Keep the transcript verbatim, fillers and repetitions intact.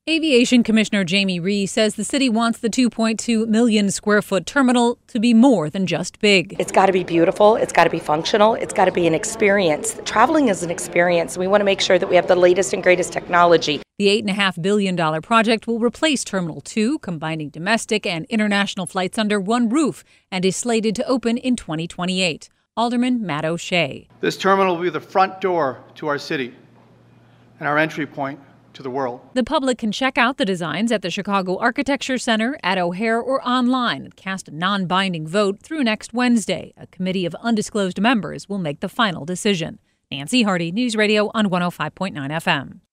Aviation Commissioner Jamie Rhee says the city wants the two point two million square foot terminal to be more than just big. It's got to be beautiful, it's got to be functional, it's got to be an experience. Traveling is an experience. We want to make sure that we have the latest and greatest technology. The eight point five billion dollars project will replace Terminal two, combining domestic and international flights under one roof, and is slated to open in twenty twenty-eight. Alderman Matt O'Shea. This terminal will be the front door to our city and our entry point to the world. The public can check out the designs at the Chicago Architecture Center, at O'Hare, or online and cast a non-binding vote through next Wednesday. A committee of undisclosed members will make the final decision. Nancy Hardy, News Radio on one oh five point nine F M.